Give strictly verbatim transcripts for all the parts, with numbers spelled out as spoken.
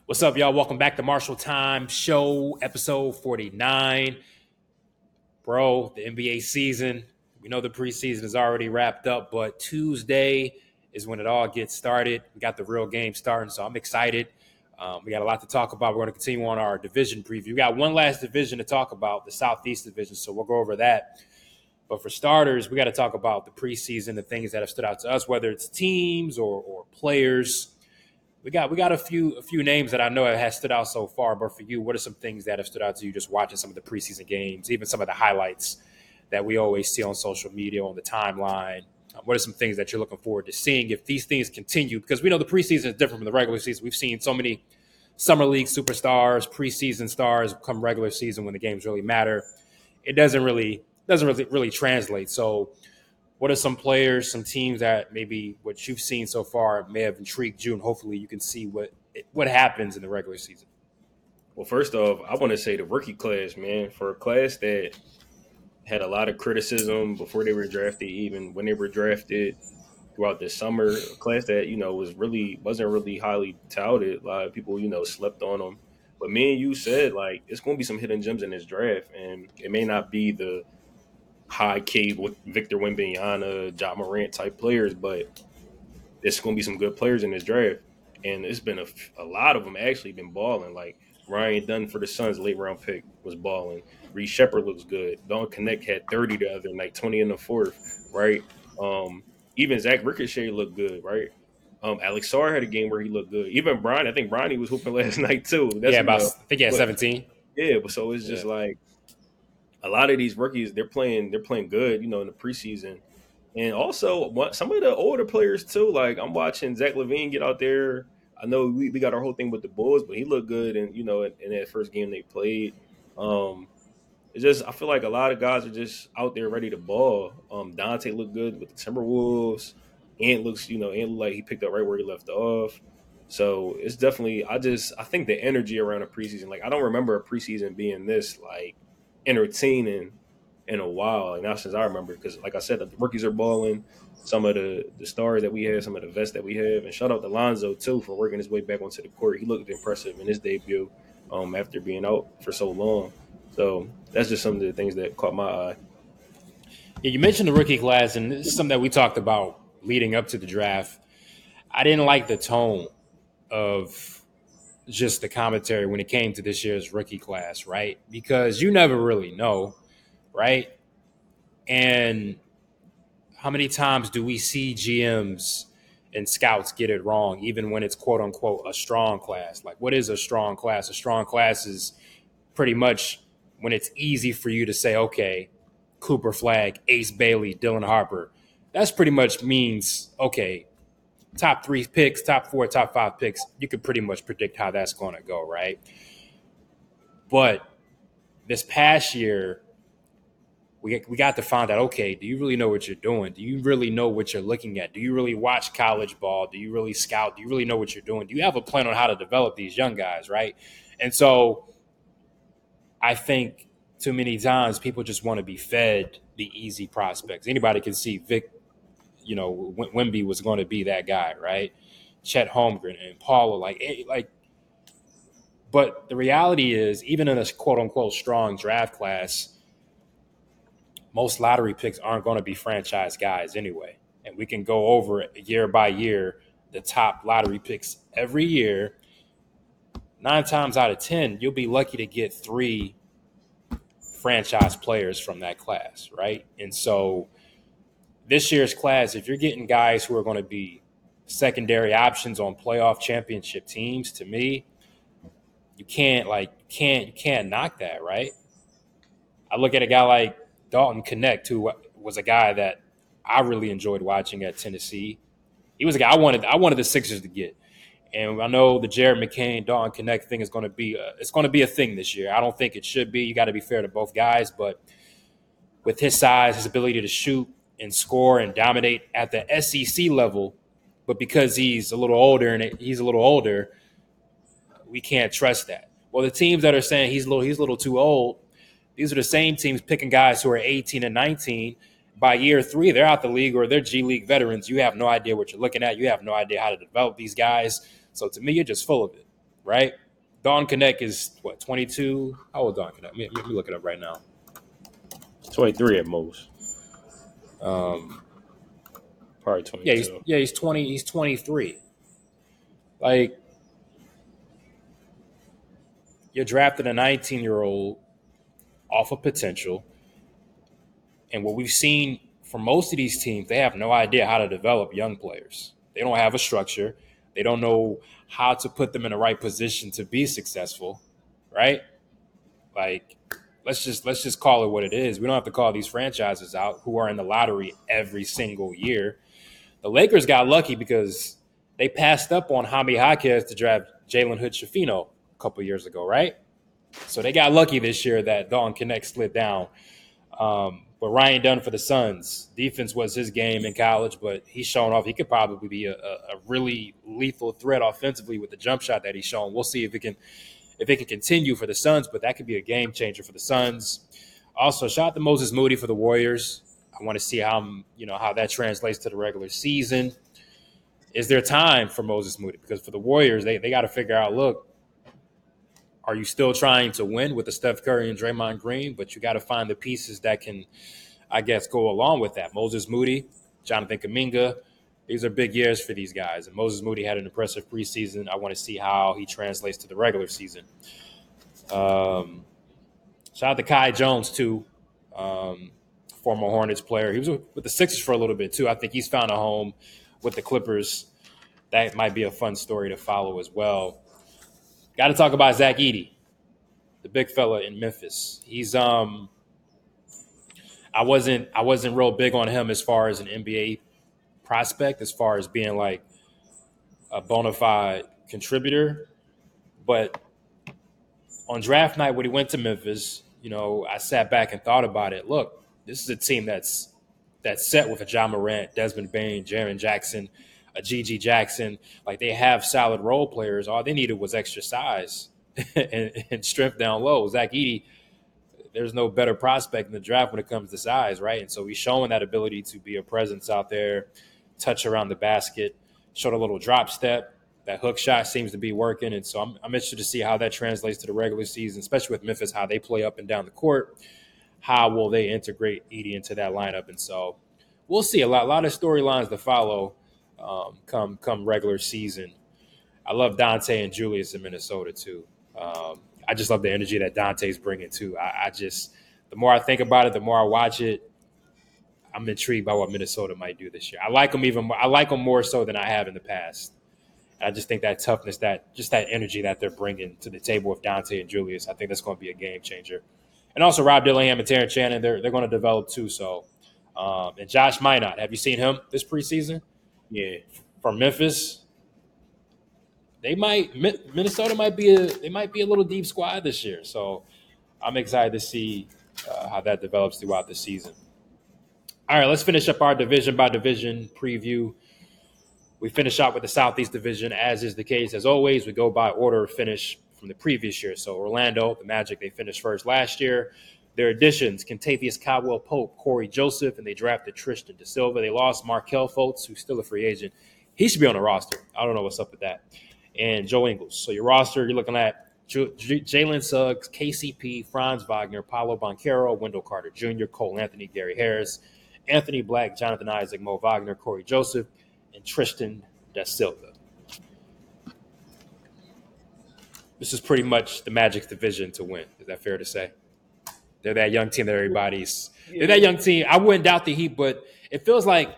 What's up, y'all? Welcome back to Marshall Time Show, episode forty-nine. Bro, the N B A season, we know the preseason is already wrapped up, but Tuesday is when it all gets started. We got the real game starting, so I'm excited. Um, we got a lot to talk about. We're going to continue on our division preview. We got one last division to talk about, the Southeast Division, so we'll go over that. But for starters, we got to talk about the preseason, the things that have stood out to us, whether it's teams or, or players. We got we got a few a few names that I know have stood out so far. But for you, what are some things that have stood out to you just watching some of the preseason games, even some of the highlights that we always see on social media, on the timeline? Uh, what are some things that you're looking forward to seeing if these things continue? Because we know the preseason is different from the regular season. We've seen so many summer league superstars, preseason stars come regular season when the games really matter. It doesn't really doesn't really really translate. So what are some players, some teams that maybe what you've seen so far may have intrigued you, and hopefully you can see what what happens in the regular season? Well, first off, I want to say the rookie class, man, for a class that had a lot of criticism before they were drafted, even when they were drafted throughout the summer, a class that, you know, was really wasn't really highly touted. A lot of people, you know, slept on them. But me and you said, like, it's going to be some hidden gems in this draft, and it may not be the high K with Victor Wembanyama, Ja Morant type players, but there's going to be some good players in this draft. And it's been a, a lot of them actually been balling. Like Ryan Dunn for the Suns, late round pick, was balling. Reed Shepard looks good. Don Connect had thirty the other night, twenty in the fourth, right? Um, even Zach Ricochet looked good, right? Um, Alex Sarr had a game where he looked good. Even Brian, I think Bronny was hooping last night too. That's Yeah, you about know, I think he had but seventeen. yeah, but so it's Yeah. just like a lot of these rookies, they're playing, they're playing good, you know, in the preseason. And also, what some of the older players too. Like I'm watching Zach LaVine get out there. I know we, we got our whole thing with the Bulls, but he looked good, and you know, in, in that first game they played. Um, it's just I feel like a lot of guys are just out there ready to ball. Um, Dante looked good with the Timberwolves. Ant looks, you know, Ant looked like he picked up right where he left off. So it's definitely. I just I think the energy around a preseason. Like I don't remember a preseason being this like entertaining in a while, and now since I remember, because like I said, the rookies are balling. Some of the the stars that we have, some of the vets that we have, and shout out to Lonzo too for working his way back onto the court. He looked impressive in his debut, um, after being out for so long. So that's just some of the things that caught my eye. Yeah, you mentioned the rookie class, and this is something that we talked about leading up to the draft. I didn't like the tone of just the commentary when it came to this year's rookie class, right? Because you never really know, right? And how many times do we see G Ms and scouts get it wrong, even when it's quote unquote a strong class? Like, what is a strong class? A strong class is pretty much when it's easy for you to say, okay, Cooper Flag, Ace Bailey, Dylan Harper. That's pretty much means, okay, top three picks, top four, top five picks. You can pretty much predict how that's going to go, right? But this past year, we we got to find out, okay, do you really know what you're doing? Do you really know what you're looking at? Do you really watch college ball? Do you really scout? Do you really know what you're doing? Do you have a plan on how to develop these young guys, right? And so I think too many times people just want to be fed the easy prospects. Anybody can see Vic, you know, Wemby was going to be that guy, right? Chet Holmgren and Paula, like, like. But the reality is, even in a quote unquote strong draft class, most lottery picks aren't going to be franchise guys anyway. And we can go over it year by year, the top lottery picks every year. Nine times out of ten, you'll be lucky to get three franchise players from that class, right? And so this year's class, if you're getting guys who are going to be secondary options on playoff championship teams, to me, you can't like can't you can't knock that, right? I look at a guy like Dalton Connect, who was a guy that I really enjoyed watching at Tennessee. He was a guy I wanted. I wanted the Sixers to get, and I know the Jared McCain Dalton Connect thing is going to be a, it's going to be a thing this year. I don't think it should be. You got to be fair to both guys, but with his size, his ability to shoot and score and dominate at the S E C level, but because he's a little older and he's a little older, we can't trust that. Well, the teams that are saying he's a little he's a little too old, these are the same teams picking guys who are eighteen and nineteen. By year three, they're out the league or they're G League veterans. You have no idea what you're looking at. You have no idea how to develop these guys. So to me, you're just full of it. right? Don Connect is what, twenty-two? How old Don Connect? Let me, let me look it up right now. twenty-three at most. Um, Probably yeah, he's twenty-two. yeah he's twenty. He's twenty-three. Like, you're drafting a nineteen year old off of potential, and what we've seen from most of these teams, they have no idea how to develop young players. They don't have a structure. They don't know how to put them in the right position to be successful, right? Like, let's just let's just call it what it is. We don't have to call these franchises out who are in the lottery every single year. The Lakers got lucky because they passed up on Jaime Jaquez to draft Jalen Hood-Schifino a couple years ago, right? So they got lucky this year that Dalton Connect slid down. Um, but Ryan Dunn for the Suns, defense was his game in college, but he's shown off he could probably be a, a really lethal threat offensively with the jump shot that he's shown. We'll see if it can if it can continue for the Suns, but that could be a game changer for the Suns. Also, shout out to Moses Moody for the Warriors. I want to see how you know how that translates to the regular season. Is there time for Moses Moody? Because for the Warriors, they, they got to figure out, look, are you still trying to win with the Steph Curry and Draymond Green? But you got to find the pieces that can, I guess, go along with that. Moses Moody, Jonathan Kuminga, these are big years for these guys. And Moses Moody had an impressive preseason. I want to see how he translates to the regular season. Um, shout out to Kai Jones, too, um, former Hornets player. He was with the Sixers for a little bit, too. I think he's found a home with the Clippers. That might be a fun story to follow as well. Got to talk about Zach Edey, the big fella in Memphis. He's um, I wasn't I wasn't real big on him as far as an N B A prospect, as far as being like a bona fide contributor. But on draft night when he went to Memphis, you know, I sat back and thought about it. Look, this is a team that's that's set with a John Morant, Desmond Bane, Jaren Jackson, a G G Jackson. Like, they have solid role players. All they needed was extra size and, and strength down low. Zach Edey, there's no better prospect in the draft when it comes to size, right? And so he's showing that ability to be a presence out there, touch around the basket, showed a little drop step. That hook shot seems to be working. And so I'm, I'm interested to see how that translates to the regular season, especially with Memphis, how they play up and down the court. How will they integrate Edey into that lineup? And so we'll see. A lot, a lot of storylines to follow um, come come regular season. I love Dante and Julius in Minnesota too. Um, I just love the energy that Dante's bringing too. I, I just, the more I think about it, the more I watch it, I'm intrigued by what Minnesota might do this year. I like them even more. I like them more so than I have in the past. And I just think that toughness, that just that energy that they're bringing to the table with Dante and Julius, I think that's going to be a game changer. And also Rob Dillingham and Terrence Shannon, they're they're going to develop too. So, um, and Josh Minot, have you seen him this preseason? Yeah, From Memphis. They might Minnesota might be a they might be a little deep squad this year. So I'm excited to see uh, how that develops throughout the season. All right, let's finish up our division by division preview. We finish out with the Southeast Division, as is the case. As always, we go by order of finish from the previous year. So Orlando, the Magic, they finished first last year. Their additions, Kentavious Caldwell-Pope, Corey Joseph, and they drafted Tristan Da Silva. They lost Markelle Fultz, who's still a free agent. He should be on the roster. I don't know what's up with that. And Joe Ingles. So your roster, you're looking at J- J- Jalen Suggs, K C P, Franz Wagner, Paolo Banchero, Wendell Carter Junior, Cole Anthony, Gary Harris, Anthony Black, Jonathan Isaac, Mo Wagner, Corey Joseph, and Tristan Da Silva. This is pretty much the Magic's division to win. Is that fair to say? They're that young team that everybody's – they're that young team. I wouldn't doubt the Heat, but it feels like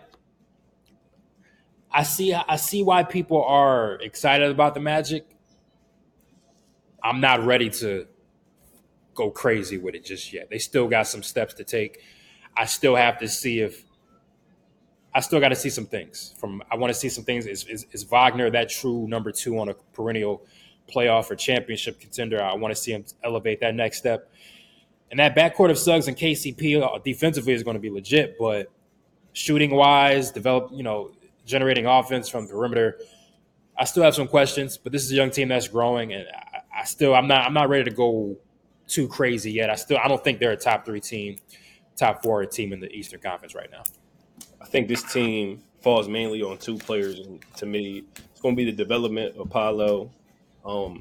I see I see why people are excited about the Magic. I'm not ready to go crazy with it just yet. They still got some steps to take. I still have to see if – I still got to see some things. From I want to see some things. Is, is, is Wagner that true number two on a perennial playoff or championship contender? I want to see him elevate that next step. And that backcourt of Suggs and K C P defensively is going to be legit, but shooting-wise, develop, you know, generating offense from the perimeter, I still have some questions. But this is a young team that's growing, and I, I still I'm not I'm not ready to go too crazy yet. I still I don't think they're a top three team, top four team in the Eastern Conference right now. I think this team falls mainly on two players, and to me, it's going to be the development of Paolo. Um,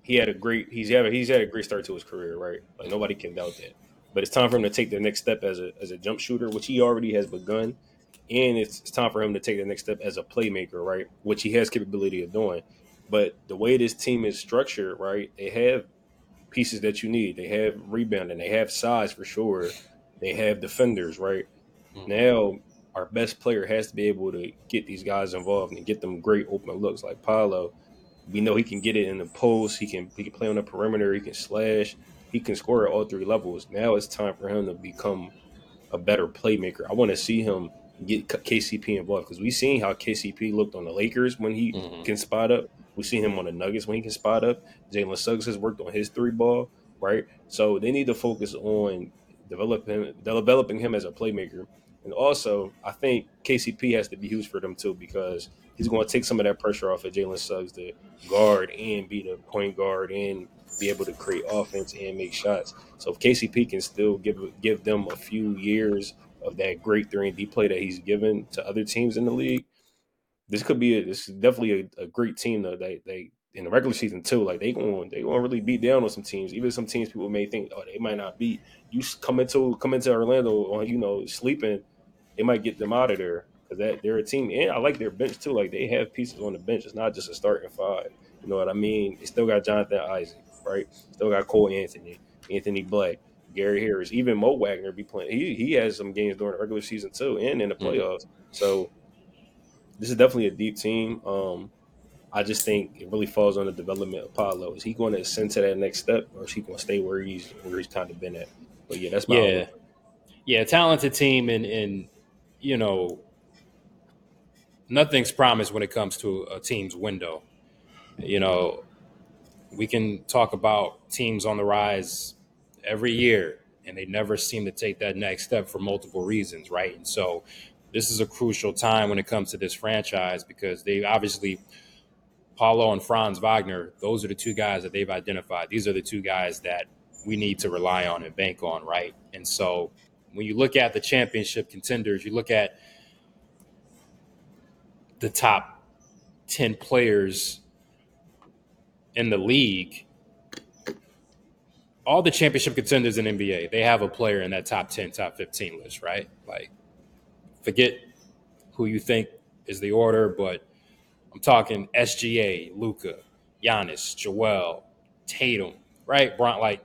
he had a great he's had a, he's had a great start to his career, right? Like nobody can doubt that. But it's time for him to take the next step as a as a jump shooter, which he already has begun, and it's, it's time for him to take the next step as a playmaker, right? Which he has capability of doing. But the way this team is structured, right? They have pieces that you need. They have rebounding. They have size for sure. They have defenders, right? Mm-hmm. Now our best player has to be able to get these guys involved and get them great open looks like Paolo. We know he can get it in the post. He can he can play on the perimeter. He can slash. He can score at all three levels. Now it's time for him to become a better playmaker. I want to see him get K C P involved because we've seen how K C P looked on the Lakers when he mm-hmm. can spot up. We've seen him on the Nuggets when he can spot up. Jalen Suggs has worked on his three ball, right? So they need to focus on developing developing him as a playmaker. And also, I think K C P has to be huge for them too because he's going to take some of that pressure off of Jalen Suggs to guard and be the point guard and be able to create offense and make shots. So if K C P can still give give them a few years of that great three and D play that he's given to other teams in the league, this could be a, this is definitely a, a great team though. They they in the regular season too, like they going they going to really beat down on some teams. Even some teams people may think, oh, they might not beat. You come into come into Orlando on you know sleeping, they might get them out of there because that they're a team. And I like their bench too. Like they have pieces on the bench. It's not just a starting five. You know what I mean? They still got Jonathan Isaac, right? Still got Cole Anthony, Anthony Black, Gary Harris, even Mo Wagner be playing. He he has some games during the regular season too, and in the playoffs. Mm-hmm. So this is definitely a deep team. Um, I just think it really falls on the development of Paolo. Is he going to ascend to that next step, or is he going to stay where he's where he's kind of been at? But yeah, that's my yeah, own. yeah, talented team, and and you know, nothing's promised when it comes to a team's window. You know, we can talk about teams on the rise every year, and they never seem to take that next step for multiple reasons, right? And so this is a crucial time when it comes to this franchise because they obviously, Paolo and Franz Wagner, those are the two guys that they've identified. These are the two guys that we need to rely on and bank on, right? And so when you look at the championship contenders, you look at the top ten players in the league, all the championship contenders in N B A, they have a player in that top ten, top fifteen list, right? Like, forget who you think is the order, but I'm talking S G A, Luka, Giannis, Joel, Tatum, right? Bron, like,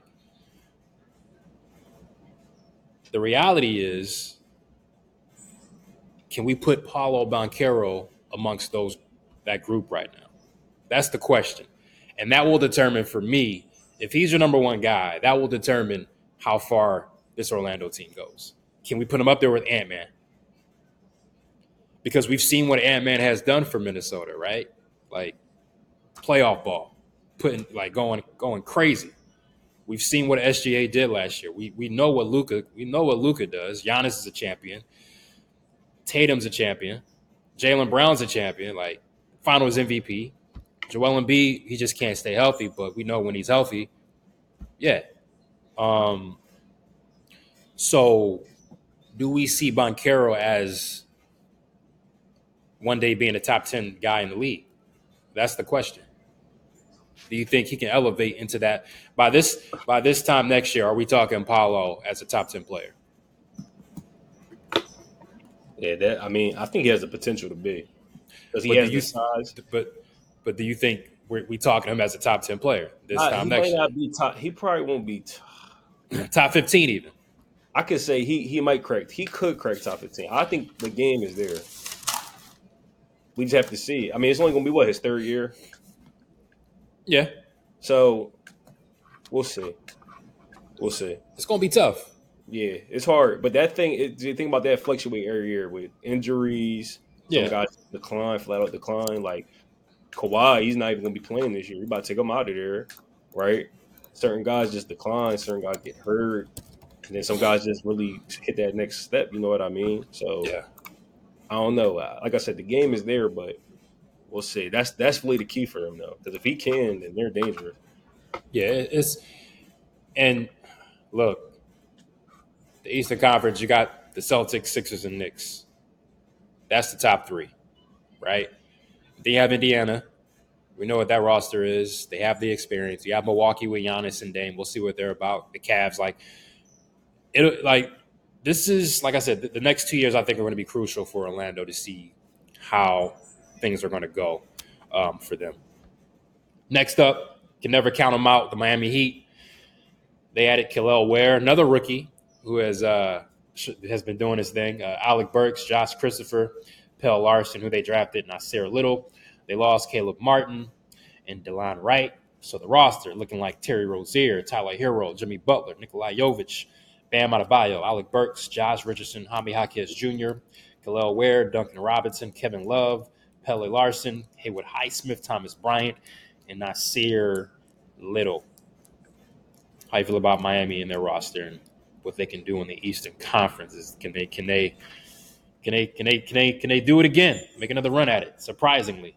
the reality is, can we put Paolo Banchero amongst those that group right now? That's the question. And that will determine for me, if he's your number one guy, that will determine how far this Orlando team goes. Can we put him up there with Ant-Man? Because we've seen what Ant-Man has done for Minnesota, right? Like playoff ball, putting like going going crazy. We've seen what S G A did last year. We we know what Luka we know what Luka does. Giannis is a champion. Tatum's a champion. Jaylen Brown's a champion. Like Finals M V P. Joel Embiid, he just can't stay healthy, but we know when he's healthy, yeah. Um. So, do we see Banchero as one day being a top ten guy in the league? That's the question. Do you think he can elevate into that by this by this time next year? Are we talking Paolo as a top ten player? Yeah, that I mean, I think he has the potential to be because he but has the size. But but do you think we're we talking him as a top ten player this uh, time he next might year? Not be top. He probably won't be top, top fifteen even. I could say he he might crack. He could crack top fifteen. I think the game is there. We just have to see. I mean, it's only going to be what his third year. Yeah. So we'll see. We'll see. It's going to be tough. Yeah, it's hard. But that thing, it, you think about that fluctuate every year with injuries. Yeah. Some guys decline, flat out decline. Like Kawhi, he's not even going to be playing this year. We're about to take him out of there, right? Certain guys just decline. Certain guys get hurt. And then some guys just really hit that next step. You know what I mean? So, yeah. I don't know. Like I said, the game is there, but we'll see. That's that's really the key for him, though. Because if he can, then they're dangerous. Yeah, it's – and look, the Eastern Conference, you got the Celtics, Sixers, and Knicks. That's the top three, right? Then you have Indiana. We know what that roster is. They have the experience. You have Milwaukee with Giannis and Dame. We'll see what they're about. The Cavs, like it, like this is like I said, the, the next two years I think are going to be crucial for Orlando to see how things are going to go um, for them. Next up, can never count them out. The Miami Heat. They added Kel'el Ware, another rookie who has uh, has been doing his thing. Uh, Alec Burks, Josh Christopher, Pell Larson, who they drafted, Nasir Little. They lost Caleb Martin and DeLon Wright. So the roster looking like Terry Rozier, Tyler Hero, Jimmy Butler, Nikolai Jovic, Bam Adebayo, Alec Burks, Josh Richardson, Jaime Jaquez Junior, Kel'el Ware, Duncan Robinson, Kevin Love, Pelle Larson, Haywood Highsmith, Thomas Bryant, and Nasir Little. How you feel about Miami and their roster and what they can do in the Eastern Conference? Can they can they can they can they can they can they do it again? Make another run at it? Surprisingly,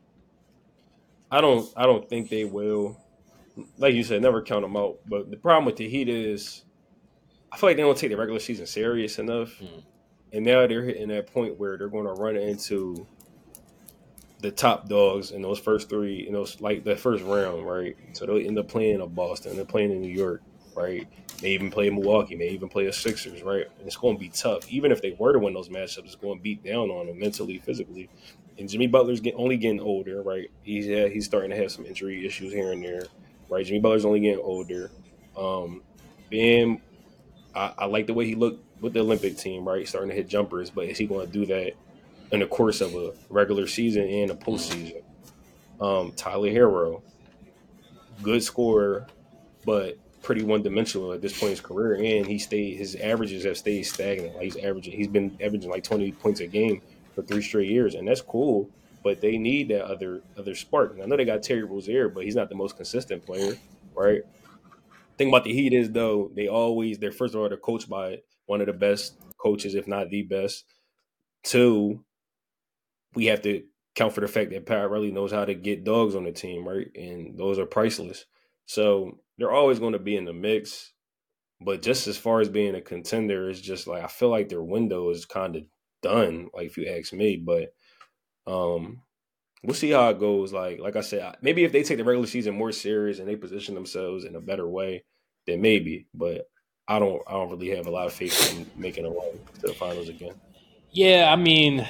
I don't I don't think they will. Like you said, never count them out. But the problem with the Heat is, I feel like they don't take the regular season serious enough, hmm. and now they're hitting that point where they're going to run into the top dogs in those first three, in those like the first round, right? So they'll end up playing a Boston, they're playing in New York, right? They even play Milwaukee, may even play a Sixers, right? And it's going to be tough. Even if they were to win those matchups, it's going to beat down on them mentally, physically. And Jimmy Butler's get, only getting older, right? He's yeah, he's starting to have some injury issues here and there, right? Jimmy Butler's only getting older. Um, Bam, I, I like the way he looked with the Olympic team, right? Starting to hit jumpers, but is he going to do that in the course of a regular season and a postseason? Um, Tyler Hero, good scorer, but pretty one dimensional at this point in his career, and he stayed. His averages have stayed stagnant. Like he's averaging, he's been averaging like twenty points a game for three straight years, and that's cool. But they need that other other spark. And I know they got Terry Rozier, but he's not the most consistent player, right? Thing about the Heat is though they always they're first of all they're coached by one of the best coaches, if not the best. Two, we have to count for the fact that Pat really knows how to get dogs on the team, right? And those are priceless. So they're always going to be in the mix. But just as far as being a contender, it's just like I feel like their window is kind of done, like if you ask me. But um, we'll see how it goes. Like like I said, maybe if they take the regular season more serious and they position themselves in a better way, then maybe. But I don't I don't really have a lot of faith in making a run to the finals again. yeah. I mean,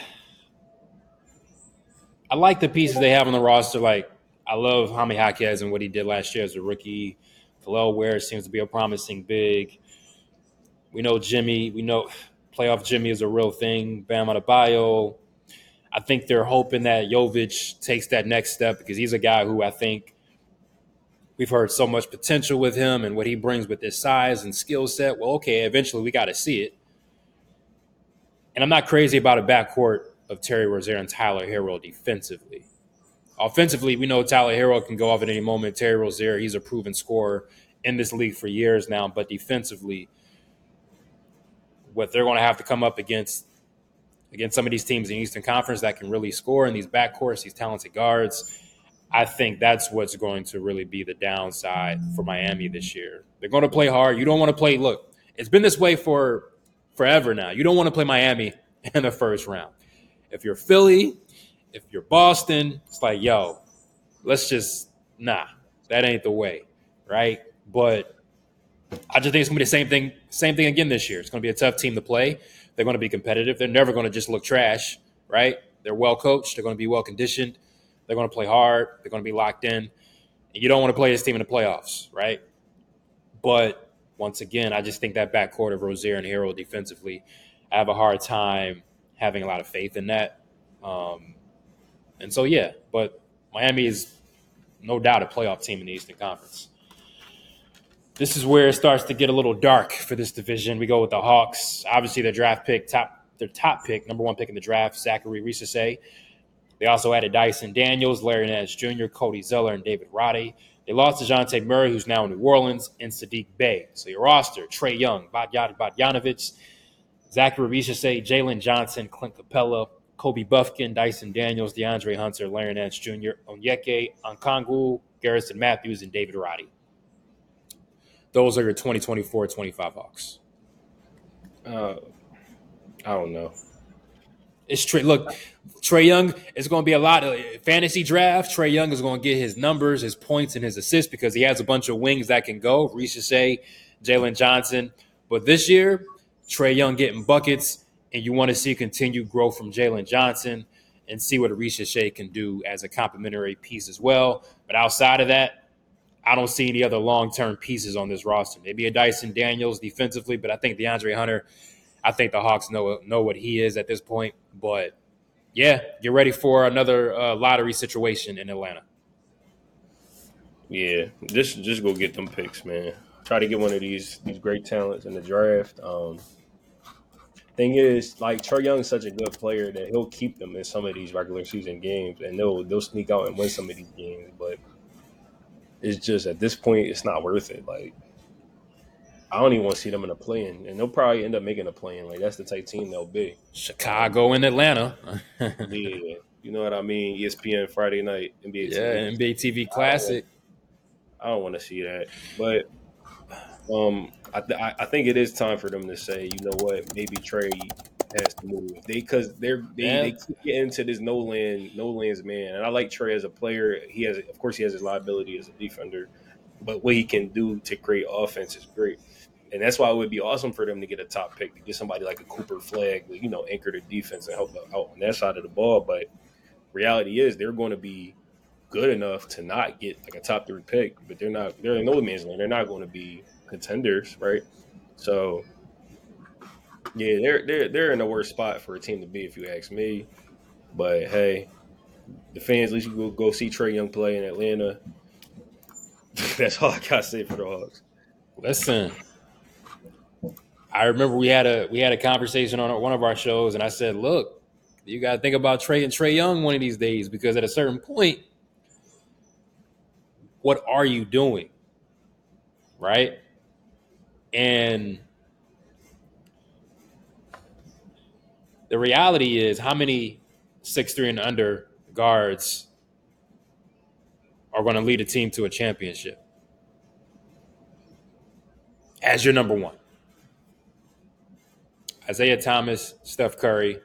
I like the pieces they have on the roster. Like I love Jaime Jaquez and what he did last year as a rookie. Kel'el Ware seems to be a promising big. We know Jimmy. We know playoff Jimmy is a real thing. Bam Adebayo. I think they're hoping that Jovic takes that next step because he's a guy who I think we've heard so much potential with him and what he brings with his size and skill set. Well, okay, eventually we got to see it. And I'm not crazy about a backcourt of Terry Rozier and Tyler Hero defensively. Offensively, we know Tyler Hero can go off at any moment. Terry Rozier, he's a proven scorer in this league for years now. But defensively, what they're going to have to come up against against some of these teams in the Eastern Conference that can really score in these backcourts, these talented guards, I think that's what's going to really be the downside for Miami this year. They're going to play hard. You don't want to play – look, it's been this way for forever now. You don't want to play Miami in the first round. If you're Philly, if you're Boston, it's like, yo, let's just – nah, that ain't the way, right? But I just think it's going to be the same thing, same thing again this year. It's going to be a tough team to play. They're going to be competitive. They're never going to just look trash, right? They're well coached. They're going to be well conditioned. They're going to play hard. They're going to be locked in. And you don't want to play this team in the playoffs, right? But once again, I just think that backcourt of Rozier and Hero defensively, I have a hard time having a lot of faith in that. Um, and so, yeah, but Miami is no doubt a playoff team in the Eastern Conference. This is where it starts to get a little dark for this division. We go with the Hawks. Obviously, their draft pick, top their top pick, number one pick in the draft, Zachary Risase. They also added Dyson Daniels, Larry Nance Junior, Cody Zeller, and David Roddy. They lost DeJounte Murray, who's now in New Orleans, and Sadiq Bey. So your roster, Trae Young, Bogdan Bogdanovic, Zachary Risase, Jalen Johnson, Clint Capella, Kobe Buffkin, Dyson Daniels, DeAndre Hunter, Larry Nance Junior, Onyeka Okongwu, Garrison Matthews, and David Roddy. Those are your twenty twenty-four twenty-five Hawks. Uh, I don't know. It's Trey. Look, Trey Young is going to be a lot of fantasy draft. Trey Young is going to get his numbers, his points, and his assists because he has a bunch of wings that can go. Reese Shea, Jalen Johnson. But this year, Trey Young getting buckets, and you want to see continued growth from Jalen Johnson and see what Reese Shea can do as a complementary piece as well. But outside of that, I don't see any other long-term pieces on this roster. Maybe a Dyson Daniels defensively, but I think DeAndre Hunter, I think the Hawks know know what he is at this point. But, yeah, get ready for another uh, lottery situation in Atlanta. Yeah, just just go get them picks, man. Try to get one of these these great talents in the draft. Um, thing is, like Trae Young's such a good player that he'll keep them in some of these regular season games, and they'll they'll sneak out and win some of these games. But it's just at this point, it's not worth it. Like I don't even want to see them in a play-in, and they'll probably end up making a play-in. Like that's the type team they'll be. Chicago and Atlanta. Yeah, you know what I mean. E S P N Friday night N B A. Yeah, T V. N B A T V Classic. I don't want to see that, but um, I, th- I think it is time for them to say, you know what, maybe Trey has to move. They because they're they, Yeah. they keep getting into this no land no lands man, and I like Trey as a player. He has, of course, he has his liability as a defender, but what he can do to create offense is great, and that's why it would be awesome for them to get a top pick to get somebody like a Cooper Flag, you know, anchor the defense and help out on that side of the ball. But reality is they're going to be good enough to not get like a top three pick, but they're not. They're in no man's land. They're not going to be contenders, right? So, yeah, they're they're they're in a worse spot for a team to be, if you ask me. But hey, the fans, at least you go go see Trey Young play in Atlanta. That's all I gotta say for the Hawks. Listen, I remember we had a we had a conversation on one of our shows, and I said, "Look, you got to think about Trey and Trey Young one of these days because at a certain point, what are you doing, right?" And the reality is, how many six three and under guards are going to lead a team to a championship as your number one? Isaiah Thomas, Steph Curry.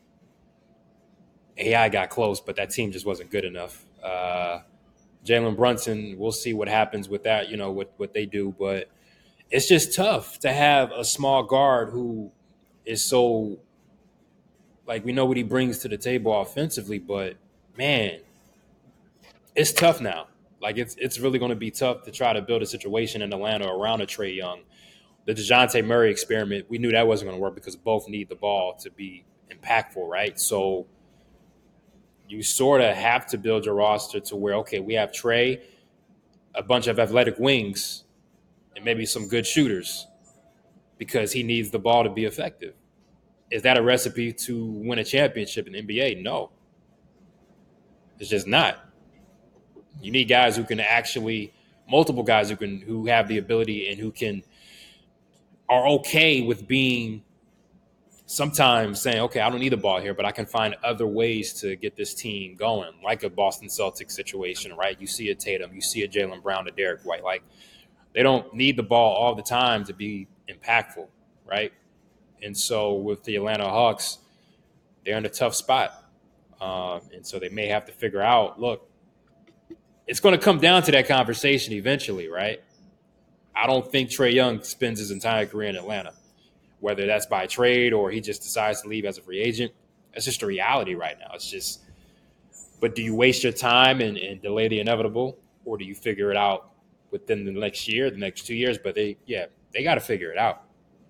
A I got close, but that team just wasn't good enough. Uh, Jalen Brunson, we'll see what happens with that, you know, what, what they do. But it's just tough to have a small guard who is so, like, we know what he brings to the table offensively, but, man, it's tough now. Like, it's it's really going to be tough to try to build a situation in Atlanta around a Trey Young. The DeJounte Murray experiment, we knew that wasn't going to work because both need the ball to be impactful, right? So you sort of have to build your roster to where, okay, we have Trey, a bunch of athletic wings, and maybe some good shooters because he needs the ball to be effective. Is that a recipe to win a championship in the N B A? No. It's just not. You need guys who can actually, multiple guys who can, who have the ability and who can, are okay with being sometimes saying, okay, I don't need the ball here, but I can find other ways to get this team going, like a Boston Celtics situation, right? You see a Tatum, you see a Jaylen Brown, a Derek White. Like, they don't need the ball all the time to be impactful, right? And so with the Atlanta Hawks, they're in a tough spot. Um, and so they may have to figure out, look, it's going to come down to that conversation eventually, right? I don't think Trey Young spends his entire career in Atlanta, whether that's by trade or he just decides to leave as a free agent. That's just a reality right now. It's just, but do you waste your time and, and delay the inevitable, or do you figure it out within the next year, the next two years? But they, yeah, they got to figure it out.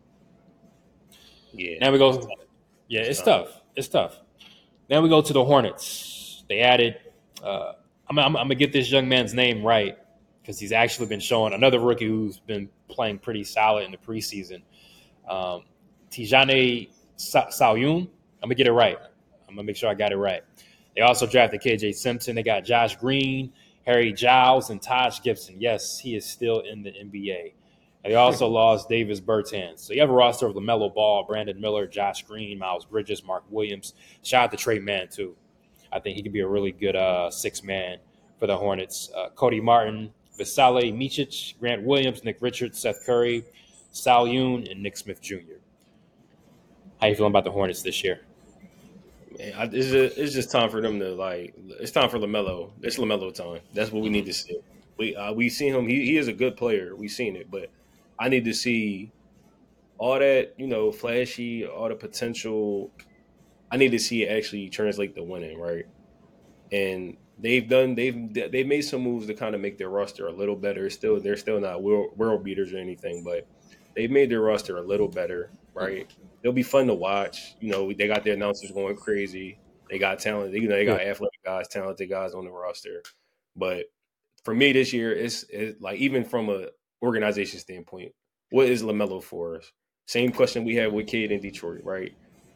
Yeah. Now we go. Yeah, it's tough. It's tough. Then we go to the Hornets. They added. Uh, I'm, I'm, I'm gonna get this young man's name right because he's actually been showing another rookie who's been playing pretty solid in the preseason. Um, Tijane Salyun. I'm gonna get it right. I'm gonna make sure I got it right. They also drafted K J Simpson. They got Josh Green, Harry Giles, and Taj Gibson. Yes, he is still in the N B A. And they also lost Davis Bertans. So you have a roster of LaMelo Ball, Brandon Miller, Josh Green, Miles Bridges, Mark Williams. Shout out to Trey Mann, too. I think he could be a really good uh, six-man for the Hornets. Uh, Cody Martin, Vasile Micic, Grant Williams, Nick Richards, Seth Curry, Sal Yoon, and Nick Smith Junior How you feeling about the Hornets this year? Man, I, it's just it's just time for them to like. It's time for Lamelo. It's Lamelo time. That's what we need to see. We uh, we seen him. He he is a good player. We seen it, but I need to see all that you know, flashy, all the potential. I need to see it actually translate to winning, right? And they've done they've they've made some moves to kind of make their roster a little better. Still, they're still not world, world beaters or anything, but they've made their roster a little better, right? It'll be fun to watch. You know, they got their announcers going crazy. They got talent. You know, they Yeah. got athletic guys, talented guys on the roster. But for me this year, it's, it's like even from a organization standpoint, what is Lamelo for us? Same question we had with Cade in Detroit, right?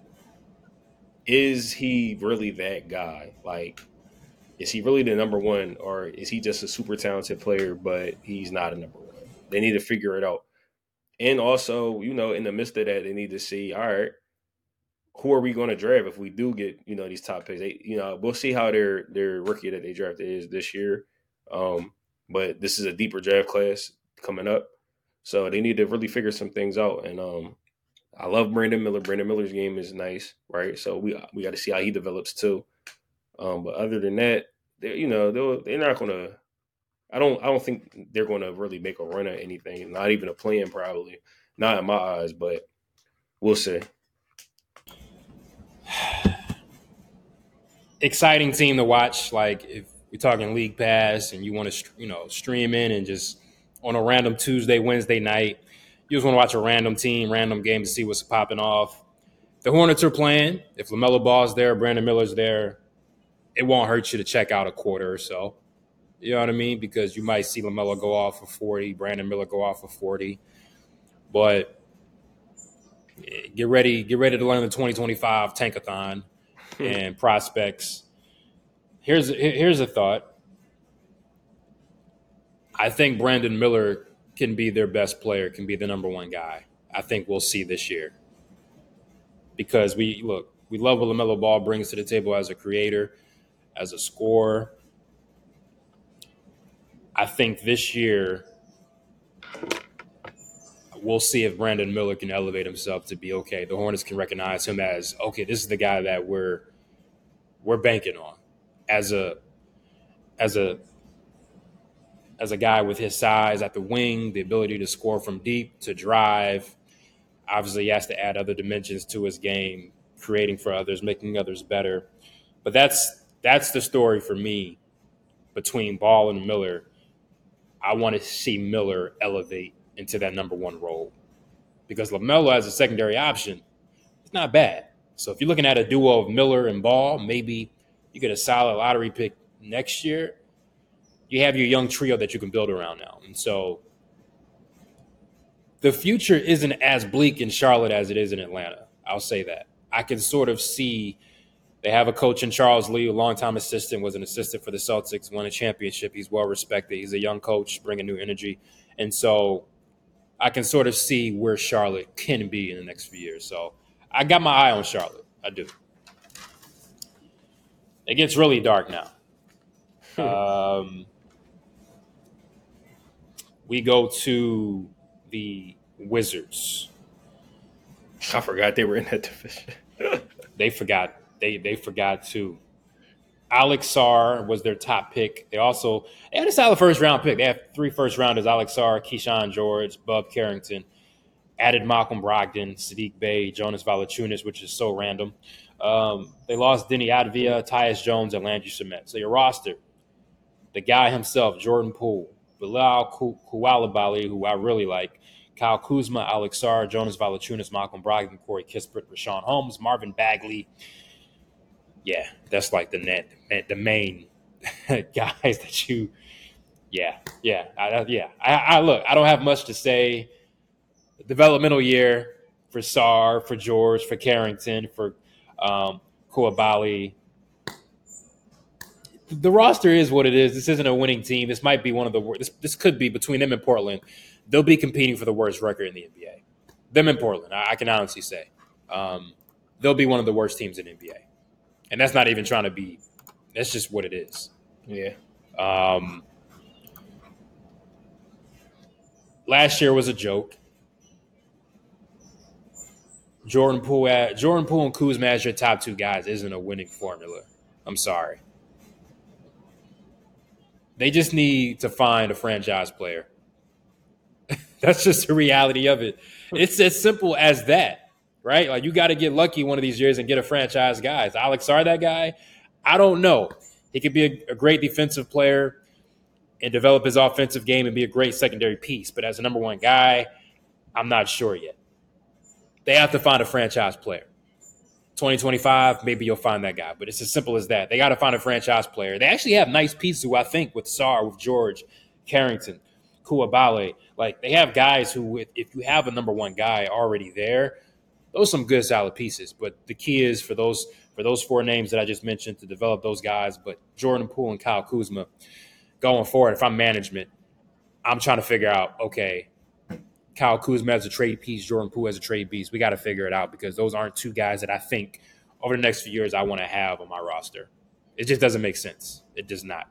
Is he really that guy? Like, is he really the number one, or is he just a super talented player, but he's not a number one? They need to figure it out. And also, you know, in the midst of that, they need to see, all right, who are we going to draft if we do get, you know, these top picks? They, you know, we'll see how their their rookie that they drafted is this year. Um, but this is a deeper draft class coming up, so they need to really figure some things out. And um, I love Brandon Miller. Brandon Miller's game is nice, right? So we we got to see how he develops too. Um, but other than that, they, you know, they're they're not going to. I don't. I don't think they're going to really make a run at anything. Not even a plan, probably. Not in my eyes, but we'll see. Exciting team to watch. Like if we're talking league pass and you want to, you know, stream in and just on a random Tuesday, Wednesday night, you just want to watch a random team, random game to see what's popping off. The Hornets are playing. If LaMelo Ball's there, Brandon Miller's there, it won't hurt you to check out a quarter or so. You know what I mean? Because you might see LaMelo go off for forty, Brandon Miller go off for forty. But get ready, get ready to learn the twenty twenty-five Tankathon and prospects. Here's here's a thought. I think Brandon Miller can be their best player, can be the number one guy. I think we'll see this year. Because we look, we love what LaMelo Ball brings to the table as a creator, as a scorer. I think this year we'll see if Brandon Miller can elevate himself to be okay. The Hornets can recognize him as okay. This is the guy that we're we're banking on as a as a as a guy with his size at the wing, the ability to score from deep, to drive. Obviously, he has to add other dimensions to his game, creating for others, making others better. But that's that's the story for me between Ball and Miller. I want to see Miller elevate into that number one role because LaMelo as a secondary option, it's not bad. So if you're looking at a duo of Miller and Ball, maybe you get a solid lottery pick next year. You have your young trio that you can build around now. And so the future isn't as bleak in Charlotte as it is in Atlanta. I'll say that. I can sort of see they have a coach in Charles Lee, a longtime assistant, was an assistant for the Celtics, won a championship. He's well respected. He's a young coach, bringing new energy. And so I can sort of see where Charlotte can be in the next few years. So I got my eye on Charlotte. I do. It gets really dark now. um, we go to the Wizards. I forgot they were in that division. They forgot. They they forgot too. Alex Sarr was their top pick. They also they had a solid first round pick. They had three first rounders: Alex Sarr, Keyshawn George, Bub Carrington. Added Malcolm Brogdon, Sadiq Bey, Jonas Valanciunas, which is so random. Um, they lost Denny Advia, Tyus Jones, and Landry Shamet. So your roster, the guy himself, Jordan Poole, Bilal Koulibaly, who I really like, Kyle Kuzma, Alex Sarr, Jonas Valanciunas, Malcolm Brogdon, Corey Kispert, Rashawn Holmes, Marvin Bagley. Yeah, that's like the net, the main guys that you. Yeah, yeah, I, yeah. I, I look. I don't have much to say. Developmental year for Sarr, for George, for Carrington, for um, Koulibaly. The roster is what it is. This isn't a winning team. This might be one of the worst. This, this could be between them and Portland. They'll be competing for the worst record in the N B A. Them and Portland, I, I can honestly say. Um, they'll be one of the worst teams in the N B A. And that's not even trying to be – that's just what it is. Yeah. Um, last year was a joke. Jordan Poole at Jordan Poole and Kuzma as your top two guys isn't a winning formula. I'm sorry. They just need to find a franchise player. That's just the reality of it. It's as simple as that, right? Like you got to get lucky one of these years and get a franchise guy. Is Alex Sarr that guy? I don't know. He could be a, a great defensive player and develop his offensive game and be a great secondary piece. But as a number one guy, I'm not sure yet. They have to find a franchise player. twenty twenty-five, maybe you'll find that guy. But it's as simple as that. They got to find a franchise player. They actually have nice pieces who I think with Sarr, with George, Carrington, Koulibaly. Like they have guys who, if you have a number one guy already there, those are some good solid pieces. But the key is for those for those four names that I just mentioned to develop those guys. But Jordan Poole and Kyle Kuzma, going forward, if I'm management, I'm trying to figure out, okay, Kyle Kuzma as a trade piece, Jordan Poole as a trade piece. We got to figure it out because those aren't two guys that I think over the next few years I want to have on my roster. It just doesn't make sense. It does not.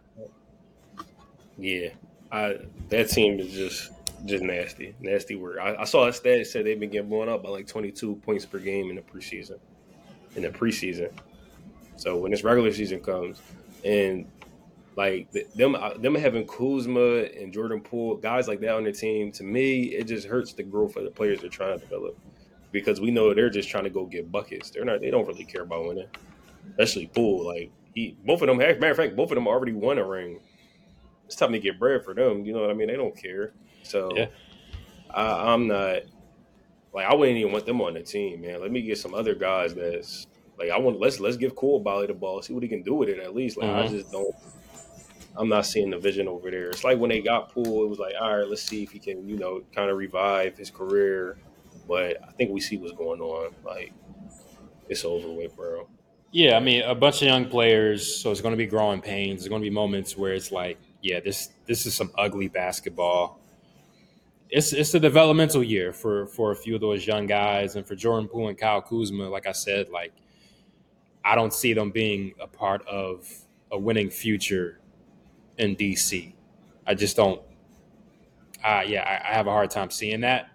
Yeah, I, that team is just just nasty, nasty work. I, I saw a stat that said they've been getting blown up by like twenty-two points per game in the preseason. In the preseason, so when this regular season comes, and like them, them having Kuzma and Jordan Poole, guys like that on their team, to me, it just hurts the growth of the players they're trying to develop because we know they're just trying to go get buckets. They're not. They don't really care about winning, especially Poole. Like he, both of them. Matter of fact, both of them already won a ring. It's time to get bread for them. You know what I mean? They don't care. So yeah. I, I'm not. Like I wouldn't even want them on the team, man. Let me get some other guys that's like I want. Let's let's give Koulibaly the ball, see what he can do with it at least. Like Mm-hmm. I just don't. I'm not seeing the vision over there. It's like when they got Poole, it was like, all right, let's see if he can, you know, kind of revive his career. But I think we see what's going on. Like it's over with, bro. Yeah, I mean, a bunch of young players, so it's going to be growing pains. There's going to be moments where it's like, yeah, this this is some ugly basketball. It's it's a developmental year for for a few of those young guys, and for Jordan Poole and Kyle Kuzma. Like I said, like I don't see them being a part of a winning future in D C. I just don't. Uh, yeah, I, I have a hard time seeing that.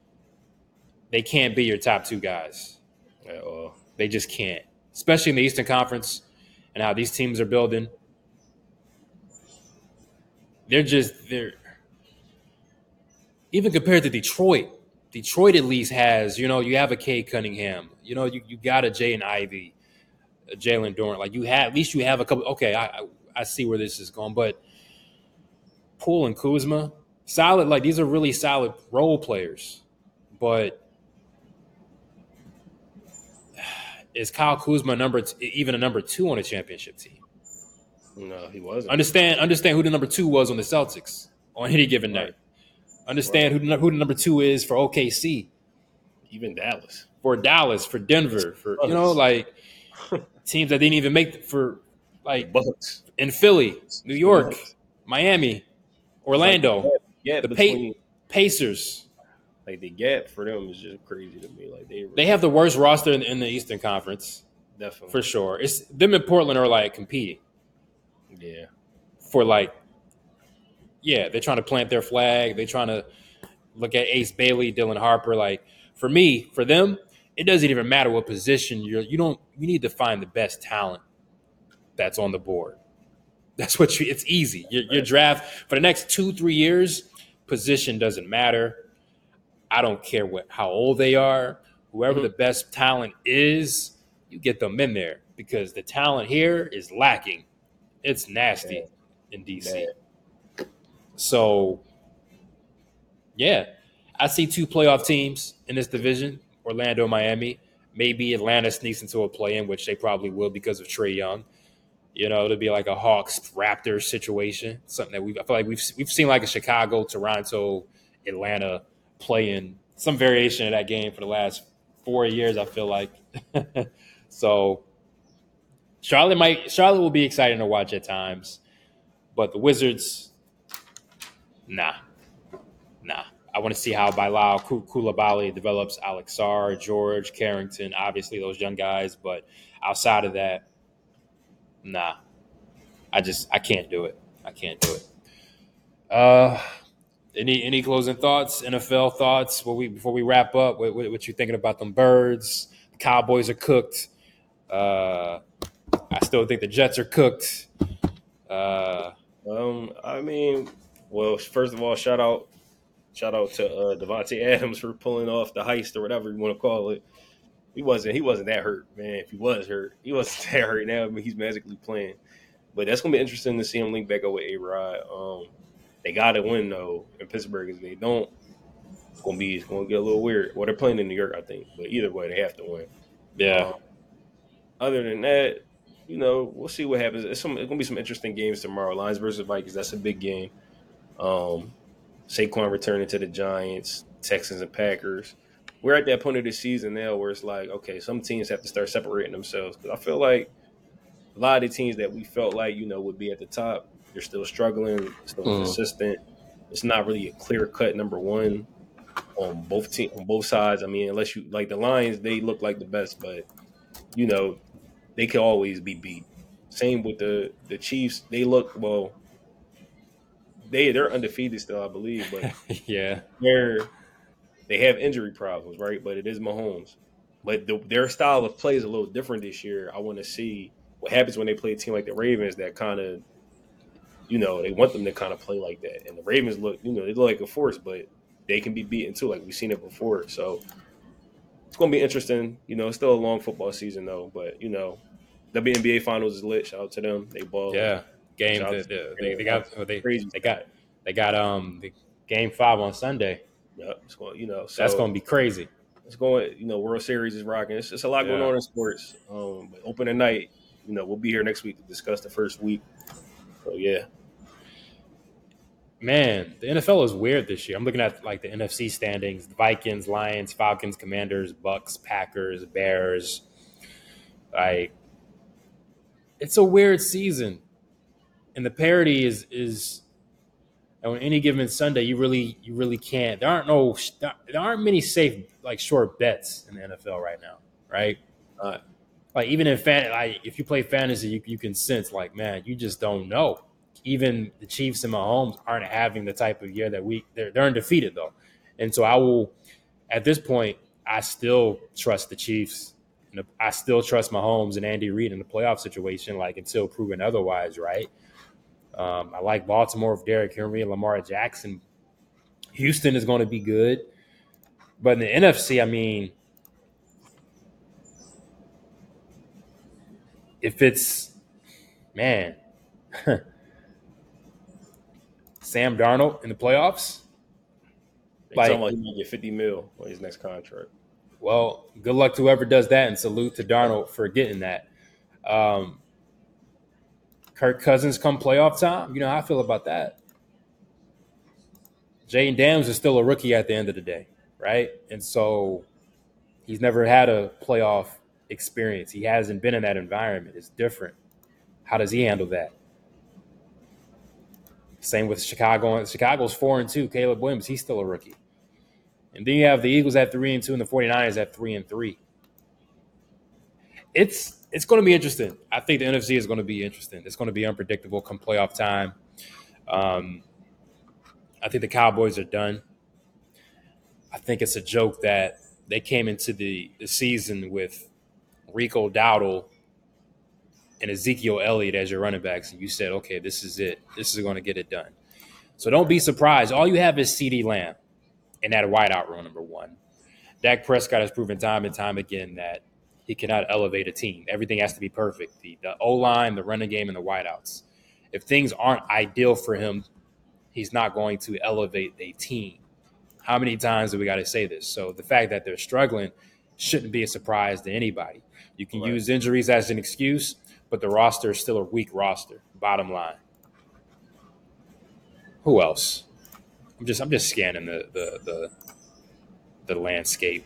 They can't be your top two guys. At all. They just can't, especially in the Eastern Conference and how these teams are building. They're just they're. Even compared to Detroit, Detroit at least has, you know, you have a Cade Cunningham. You know, you, you got a Jaden Ivey, a Jalen Dorrance. Like, you have, at least you have a couple. Okay, I, I I see where this is going. But Poole and Kuzma, solid. Like, these are really solid role players. But is Kyle Kuzma number t- even a number two on a championship team? No, he wasn't. Understand, understand who the number two was on the Celtics on any given Right. night. Understand Right. who, the, who the number two is for O K C, Even Dallas. for Dallas, for Denver, for, you know, like teams that didn't even make for, like, Bucks. in Philly, New York, Bucks. Miami, Orlando, Yeah, the between pa- Pacers. like the gap for them is just crazy to me. Like they They have the worst roster in, in the Eastern Conference, definitely for sure. It's them and Portland are, like, competing yeah. for, like, yeah, they're trying to plant their flag. They're trying to look at Ace Bailey, Dylan Harper. Like, for me, for them, it doesn't even matter what position you're. You don't. You need to find the best talent that's on the board. That's what you. It's easy. Your, your draft for the next two, three years, position doesn't matter. I don't care what how old they are. Whoever Mm-hmm. the best talent is, you get them in there because the talent here is lacking. It's nasty Bad. in D C. Bad. So, yeah, I see two playoff teams in this division, Orlando, Miami. Maybe Atlanta sneaks into a play-in, which they probably will because of Trae Young. You know, it'll be like a Hawks Raptors situation, something that we I feel like we've we've seen like a Chicago, Toronto, Atlanta play-in, some variation of that game for the last four years. I feel like so. Charlotte might Charlotte will be exciting to watch at times, but the Wizards. Nah, nah. I want to see how Bilal Koulibaly develops, Alex Sarr, George, Carrington, obviously those young guys. But outside of that, nah. I just I can't do it. I can't do it. Uh, Any any closing thoughts? N F L thoughts? What we before we wrap up? What, what, what you thinking about them Birds? The Cowboys are cooked. Uh, I still think the Jets are cooked. Uh, Um, I mean, well, first of all, shout out, shout out to uh, Devontae Adams for pulling off the heist or whatever you want to call it. He wasn't, he wasn't that hurt, man. If he was hurt, he wasn't that hurt. Now I mean, he's magically playing, but that's gonna be interesting to see him link back up with A Rod. Um, they got to win though in Pittsburgh. If they don't, it's gonna be, it's gonna get a little weird. Well, they're playing in New York, I think, but either way, they have to win. yeah, Um, other than that, you know, we'll see what happens. It's, some, it's gonna be some interesting games tomorrow. Lions versus Vikings. That's a big game. Um, Saquon returning to the Giants, Texans, and Packers. We're at that point of the season now where it's like, okay, some teams have to start separating themselves. Because I feel like a lot of the teams that we felt like, you know, would be at the top, they're still struggling, still Mm. inconsistent. It's not really a clear cut number one on both team on both sides. I mean, unless you like the Lions, they look like the best, but you know, they can always be beat. Same with the the Chiefs. They look well. They they're undefeated still, I believe, but yeah, they're they have injury problems, right? But it is Mahomes. But the, their style of play is a little different this year. I want to see what happens when they play a team like the Ravens that kind of, you know, they want them to kind of play like that. And the Ravens look, you know, they look like a force, but they can be beaten too, like we've seen it before. So it's going to be interesting. You know, it's still a long football season though, but you know, W N B A Finals is lit. Shout out to them. They ball. yeah. Game. Shout The, out to the, them. they, they got oh, they Crazy. they got they got um the game five on Sunday. Yep. It's going, you know, so That's going to be crazy. it's going, you know, World Series is rocking. It's just a lot going Yeah. on in sports. Um, but open tonight, you know, we'll be here next week to discuss the first week. So yeah, Man, the N F L is weird this year. I'm looking at like the N F C standings: the Vikings, Lions, Falcons, Commanders, Bucks, Packers, Bears. Like, it's a weird season, and the parity is is on any given Sunday. You really you really can't. There aren't no there aren't many safe like short bets in the N F L right now, right? uh, Like even in fan, like if you play fantasy, you you can sense like, man, you just don't know. Even the Chiefs and Mahomes aren't having the type of year that we they're, they're undefeated though, and so I will at this point I still trust the Chiefs and I still trust Mahomes and Andy Reid in the playoff situation, like until proven otherwise, right? Um, I like Baltimore with Derrick Henry and Lamar Jackson. Houston is going to be good, but in the N F C, I mean, if it's man. Sam Darnold in the playoffs? they Like- talking about he might get fifty mil on his next contract. Well, good luck to whoever does that, and salute to Darnold for getting that. Um, Kirk Cousins come playoff time, you know how I feel about that. Jaden Daniels is still a rookie at the end of the day, right? And so he's never had a playoff experience. He hasn't been in that environment. It's different. How does he handle that? Same with Chicago. Chicago's four and two. Caleb Williams, he's still a rookie. And then you have the Eagles at three and two and the 49ers at three and three. It's it's going to be interesting. I think the N F C is going to be interesting. It's going to be unpredictable come playoff time. Um, I think the Cowboys are done. I think it's a joke that they came into the, the season with Rico Dowdle and Ezekiel Elliott as your running backs, and you said, okay, this is it. This is going to get it done. So don't be surprised. All you have is CeeDee Lamb in that wideout role, number one. Dak Prescott has proven time and time again that he cannot elevate a team. Everything has to be perfect. The, the O-line, the running game, and the wideouts. If things aren't ideal for him, he's not going to elevate a team. How many times do we got to say this? So the fact that they're struggling shouldn't be a surprise to anybody. You can Right. use injuries as an excuse, but the roster is still a weak roster. Bottom line. Who else? I'm just I'm just scanning the the the, the landscape.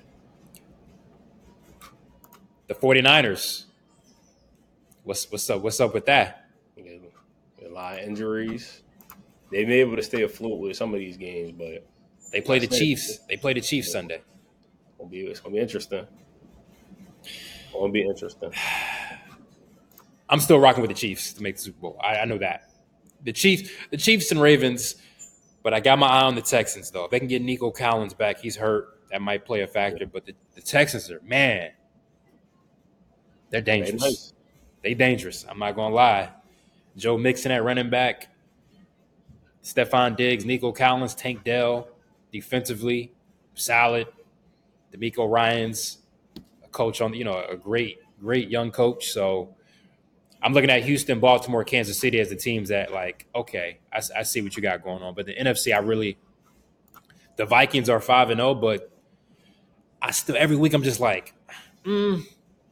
The 49ers. What's what's up? What's up with that? You know, a lot of injuries. They've been able to stay afloat with some of these games, but They play the Chiefs. They play the Chiefs Sunday. it's gonna be it's gonna be interesting. It's gonna be interesting. I'm still rocking with the Chiefs to make the Super Bowl. I, I know that. The Chiefs, the Chiefs and Ravens, But I got my eye on the Texans, though. If they can get Nico Collins back, he's hurt. That might play a factor. But the, the Texans are, man, they're dangerous. Nice. They dangerous. I'm not going to lie. Joe Mixon at running back, Stephon Diggs, Nico Collins, Tank Dell, defensively, solid. D'Amico Ryans, a coach on, you know, a great, great young coach. So I'm looking at Houston, Baltimore, Kansas City as the teams that, like, okay, I, I see what you got going on. But the N F C, I really – the Vikings are five and oh, but I still – every week I'm just like, mm,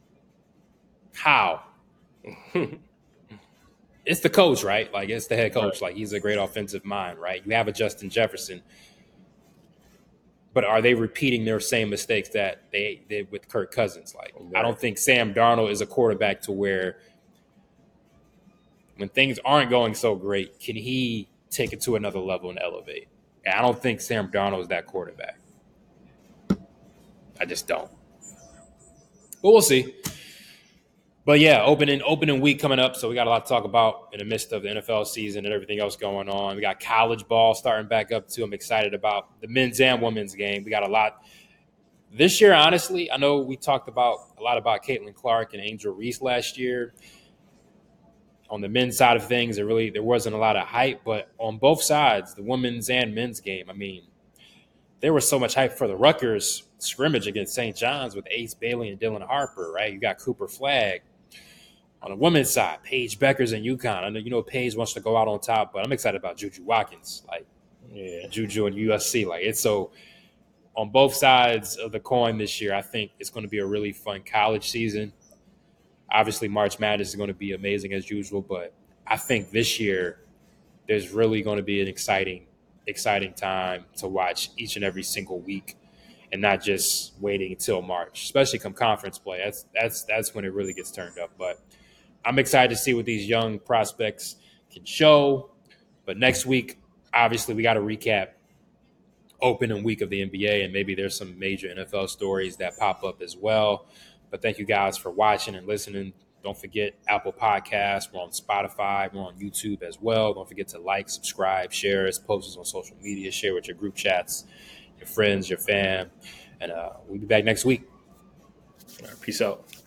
how? It's the coach, right? Like, it's the head coach. Like, he's a great offensive mind, right? You have a Justin Jefferson. But are they repeating their same mistakes that they did with Kirk Cousins? Like, right. I don't think Sam Darnold is a quarterback to where when things aren't going so great, can he take it to another level and elevate? And I don't think Sam Darnold is that quarterback. I just don't. But we'll see. But yeah, opening opening week coming up, so we got a lot to talk about in the midst of the N F L season and everything else going on. We got college ball starting back up too. I'm excited about the men's and women's game. We got a lot this year. Honestly, I know we talked about a lot about Caitlin Clark and Angel Reese last year. On the men's side of things, there really there wasn't a lot of hype, but on both sides, the women's and men's game, I mean, there was so much hype for the Rutgers scrimmage against Saint John's with Ace Bailey and Dylan Harper, right? You got Cooper Flagg. On the women's side, Paige Beckers and UConn. I know you know Paige wants to go out on top, but I'm excited about Juju Watkins, like yeah. Juju and U S C. Like it's so on both sides of the coin this year. I think it's going to be a really fun college season. Obviously, March Madness is going to be amazing as usual, but I think this year there's really going to be an exciting, exciting time to watch each and every single week, and not just waiting until March, especially come conference play. That's that's that's when it really gets turned up. But I'm excited to see what these young prospects can show. But next week, obviously, we got to recap opening week of the N B A, and maybe there's some major N F L stories that pop up as well. But thank you guys for watching and listening. Don't forget Apple Podcasts. We're on Spotify. We're on YouTube as well. Don't forget to like, subscribe, share us, post us on social media, share with your group chats, your friends, your fam. And uh, we'll be back next week. All right, peace out.